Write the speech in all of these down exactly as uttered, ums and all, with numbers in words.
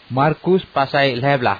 Markus pasal leblah.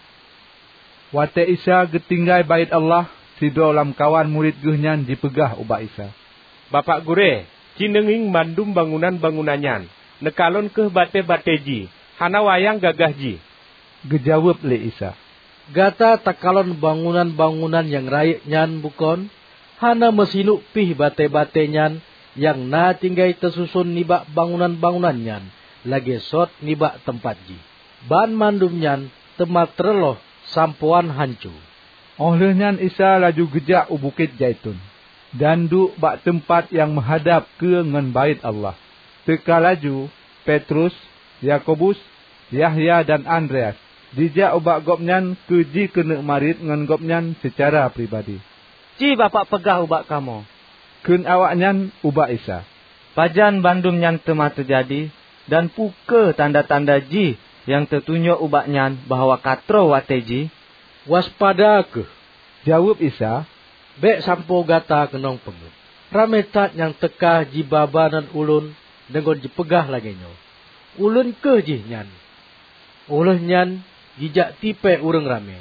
Wate Isa getinggai bait Allah, sidro lam kawan murid gehnyan dipegah ubak Isa. Bapak gure, cinenging mandum bangunan-bangunanyan, nekalon ke bate-bate ji, hana wayang gagah ji. Gejawab le Isa. Gata takalon bangunan-bangunan yang rayak nyan bukon, hana mesinuk pih bate-bate nyan, yang na tinggai tersusun nibak bangunan-bangunan nyan, lagi sot nibak tempat ji. Ban mandum nyan temat terloh sampuan hancur. Olehnya Isa laju gejak u Bukit Jaitun, dan duk bak tempat yang menghadap ke ngan bait Allah. Teka laju Petrus, Yakobus, Yahya dan Andreas dijak ubak gopnyan ke ji kena marit ngan gopnyan secara pribadi. Ci bapak pegah ubak kamu. Kun awaknyan ubak Isa. Pajan bandum nyan temat terjadi, dan puke tanda-tanda ji yang tertunjuk ubaknyan bahawa katro wateji. Waspada ke, jawab Isa. Bek sampo gata kenong pengut. Rametat yang teka jibabanan ulun dengan jipegah lagi nyo. Ulun ke jih nyan. Ulun nyan jijak tipe urang rame.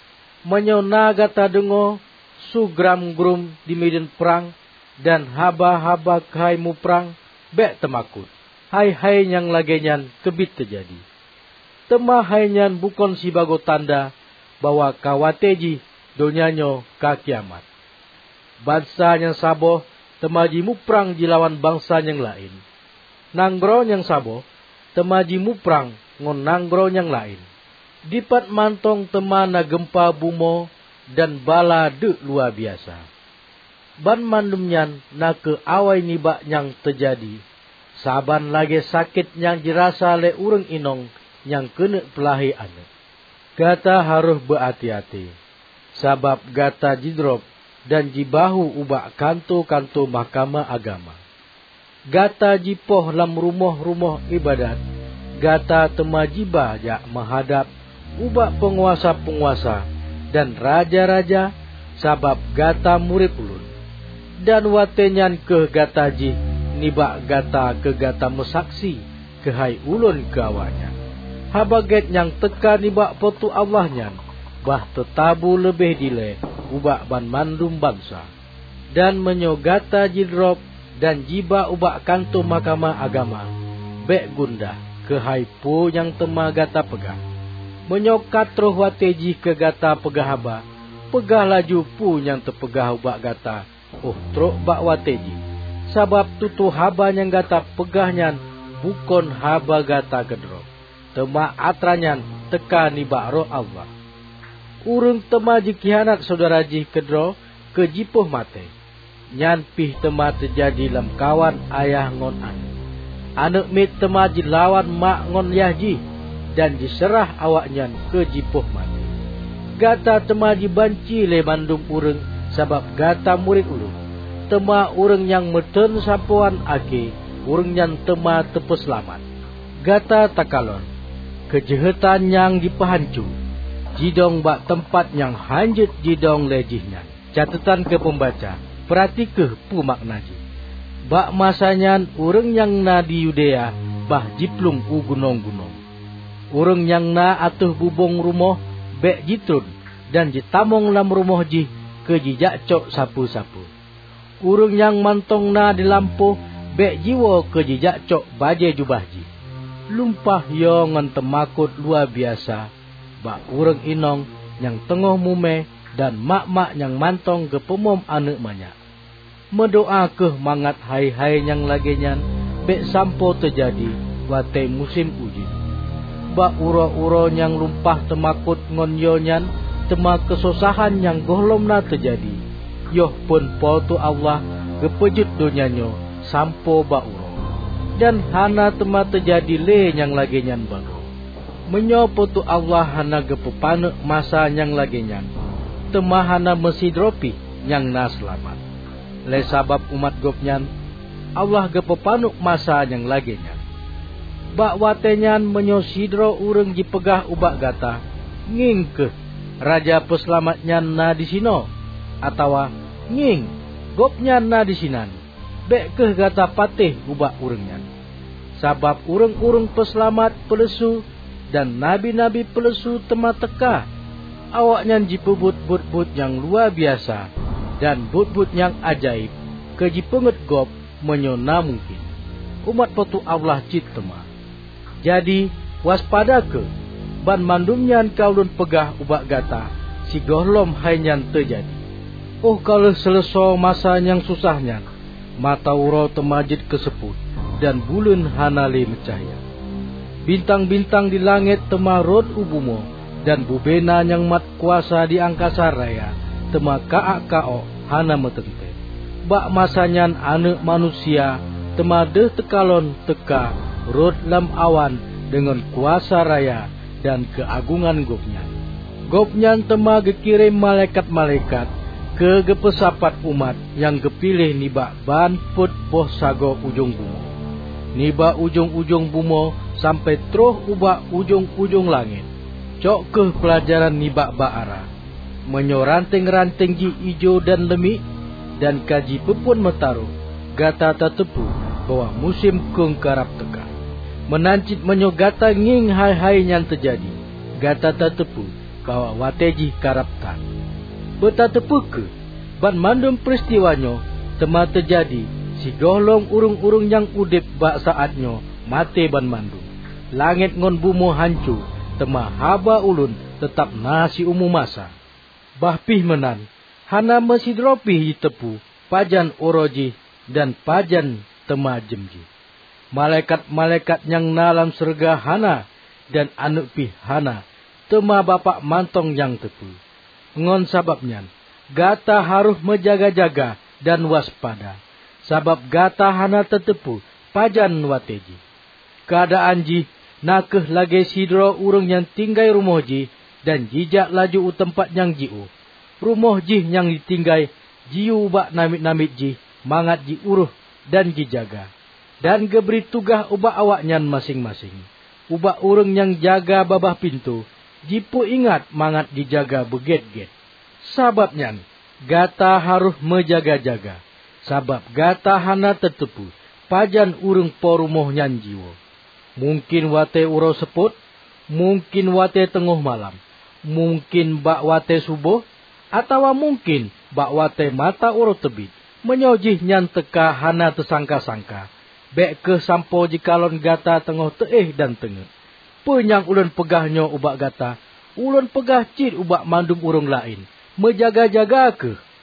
Menyona gata dengo sugram grum di medan perang dan haba-haba kai mu perang bek temakut. Hai-hai yang lagi nyan kebit terjadi. Temah hai nyan bukan si bago tanda bahwa kawateji donyanyo ka kiamat. Bangsa yang saboh temaji muprang jilawan bangsa yang lain. Nanggro yang saboh temaji muprang ngon nanggro yang lain. Dipat mantong temana gempa bumo dan bala de luar biasa. Ban mandum nyan na ke awai nibak yang terjadi. Saban lagi sakit yang dirasa le urang inong yang kena pelahi anak. Gata harus berhati-hati. Sabab gata jidrop dan jibahu ubak kanto-kanto mahkamah agama. Gata jipoh lam rumah-rumah ibadat. Gata temajiba jak menghadap ubak penguasa-penguasa dan raja-raja, sabab gata murid ulun. Dan watenyan ke gata ji nibak gata ke gata mesaksi ke hai ulun ke awaknya. Habaget yang teka nibak potu Allah nyan, bah tetabu lebih dile ubak ban mandum bangsa. Dan menyogata jidrop dan jiba ubak kanto mahkamah agama. Bek gundah ke haipu yang tema gata pegah. Menyokat roh wateji ke gata pegah haba. Pegah laju pu yang terpegah ubak gata. Oh trok bak wateji. Sabab tutu haba yang gata pegah nyan bukan haba gata gedrop. Tema atranyan teka nibak roh Allah. Urung tema jikihanak saudara jih kedro ke jipuh mate. Nyan pih tema terjadi lam kawan ayah ngon anu. Anak mit tema jilawan mak ngon yahji dan diserah awak nyan ke jipuh mate. Gata tema jibanci le mandum urung sabab gata murid ulun. Tema urung yang meten sampuan ake, urung nyan tema tepeselamat. Gata takalon. Kejahatan yang dipahancu, jidong bak tempat yang hanjut jidong lejihnya. Catatan ke pembaca, perhati ke pu maknaji. Bak masanya urang yang na di Yudea, bah jiplung u gunung-gunung. Urang yang na atuh bubong rumah, bek jitrun, dan jitamong lam rumah jih, ke jijak cok sapu-sapu. Urang yang mantong na di lampu, bek jiwa ke jijak cok baje jubah jih. Lumpah yo ngan temakut luar biasa. Bak urang inong yang tengah mume dan mak-mak yang mantong ke pemom anak banyak. Mendoa ke mangat hai-hai yang lagi nyan bek sampo terjadi wate musim uji. Bak uro-uro yang lumpah temakut ngon yo nyan tema kesusahan yang golom na terjadi. Yoh pun potu Allah kepejut donyanyo sampo bak uro. Dan hana tema terjadi le yang lagi nyan bago. Menyopo tu Allah hana gepepanuk masa yang lagi nyan. Tema hana mesidropi yang na selamat. Le sabab umat gopnyan, Allah gepepanuk masa yang lagi nyan. Bak watenyan menyosidro urang jipegah ubak gata. Nging ke raja peselamatnya na di sino. Atawa nging gopnyan na di sinan. Bek ke gata patih ubak urangnya. Sabab urang-urang peselamat pelesu dan nabi-nabi pelesu tema teka. Awaknya jipebut but-but yang luar biasa dan but-but yang ajaib. Keji penget gop menyona mungkin. Umat petu Allah cit tema. Jadi waspada ke ban mandumnyan kaulun pegah ubak gata si gohlom hainyan terjadi. Oh kalau seleso masa yang susahnya mata uro temajid keseput dan bulan hanali mencahaya. Bintang-bintang di langit temarod ubumo dan bubena yang mat kuasa di angkasa raya tema kaak kao hana metente. Bak masanyan anak manusia temade tekalon teka rod lam awan dengan kuasa raya dan keagungan gopnya. Gopnya tema gekirim malaikat-malaikat ke gepesapat umat yang gepilih nibak ban put boh sago ujung bumo. Nibak ujung-ujung bumo sampai troh ubak ujung-ujung langit. Cok ke pelajaran nibak baara. Menyoranting-ranting ji ijo dan lemik dan kaji pepun metaruh. Gata tatepu bahwa musim kung karap teka. Menancit menyo gata nging hai-hai yang terjadi. Gata tatepu bahwa wateji karap tan. Betatepu ke ban mandum peristiwanyo tema terjadi si golong urung-urung yang udip bak saatnyo mate ban mandum. Langit ngon bumo hancur tema haba ulun tetap nasi umu masa. Bahpih menan hana mesidropih tepu pajan oroji dan pajan tema jemji. Malaikat-malaikat yang nalam serga hana dan anu pih hana tema bapak mantong yang tepu. Ngon sababnya gata harus menjaga-jaga dan waspada. Sabab gata hana tetepu pajan wateji. Keadaan ji nakeh lagi sidro urung yang tinggai rumah ji dan jijak laju u tempat yang jiu. Rumah ji yang ditinggai jiu ubak namit-namit ji mangat ji uruh dan jijaga. Dan geberi tugah ubak awaknya masing-masing. Ubak urung yang jaga babah pintu jipu ingat mangat dijaga beget-get. Sababnya gata harus menjaga-jaga. Sabab gata hana tetepu pajan urung porumoh nyan jiwo. Mungkin wate uro seput, mungkin wate tengah malam, mungkin bak wate subuh, atau mungkin bak wate mata uro tebit. Menyojih nyan teka hana tersangka-sangka. Bek ke sampo jikalon gata tengah teeh dan tengah. Penyang ulun pegahnya ubak gata, ulun pegah cid ubak mandum urung lain. Menjaga-jaga ke